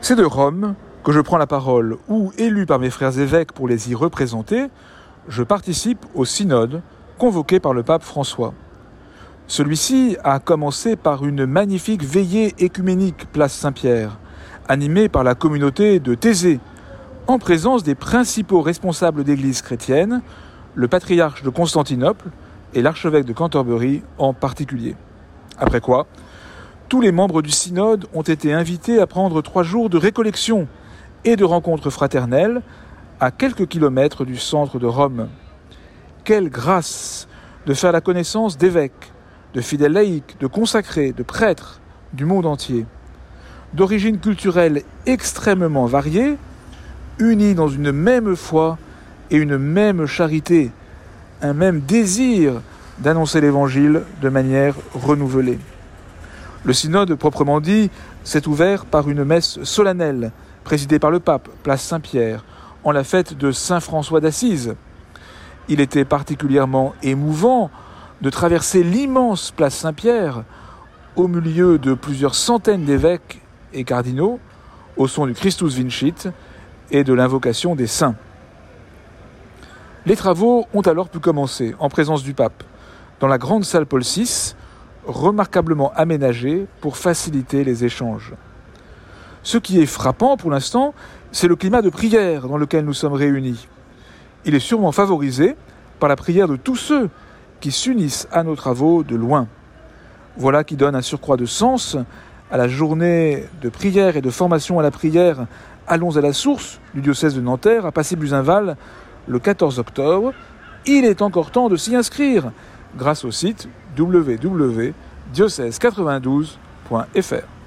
C'est de Rome que je prends la parole où, élu par mes frères évêques pour les y représenter, je participe au synode convoqué par le pape François. Celui-ci a commencé par une magnifique veillée écuménique place Saint-Pierre, animée par la communauté de Thésée, en présence des principaux responsables d'églises chrétiennes, le patriarche de Constantinople et l'archevêque de Canterbury en particulier. Après quoi, tous les membres du synode ont été invités à prendre 3 jours de récollection et de rencontres fraternelles à quelques kilomètres du centre de Rome. Quelle grâce de faire la connaissance d'évêques, de fidèles laïcs, de consacrés, de prêtres du monde entier, d'origine culturelle extrêmement variée, unis dans une même foi et une même charité, un même désir d'annoncer l'Évangile de manière renouvelée. Le synode, proprement dit, s'est ouvert par une messe solennelle, présidée par le pape, place Saint-Pierre, en la fête de Saint François d'Assise. Il était particulièrement émouvant de traverser l'immense place Saint-Pierre au milieu de plusieurs centaines d'évêques et cardinaux, au son du Christus Vincit et de l'invocation des saints. Les travaux ont alors pu commencer, en présence du pape, dans la grande salle Paul VI, remarquablement aménagée pour faciliter les échanges. Ce qui est frappant pour l'instant, c'est le climat de prière dans lequel nous sommes réunis. Il est sûrement favorisé par la prière de tous ceux qui s'unissent à nos travaux de loin. Voilà qui donne un surcroît de sens à la journée de prière et de formation à la prière Allons à la source du diocèse de Nanterre à Passy-Buzinval le 14 octobre. Il est encore temps de s'y inscrire grâce au site www.diocèse92.fr.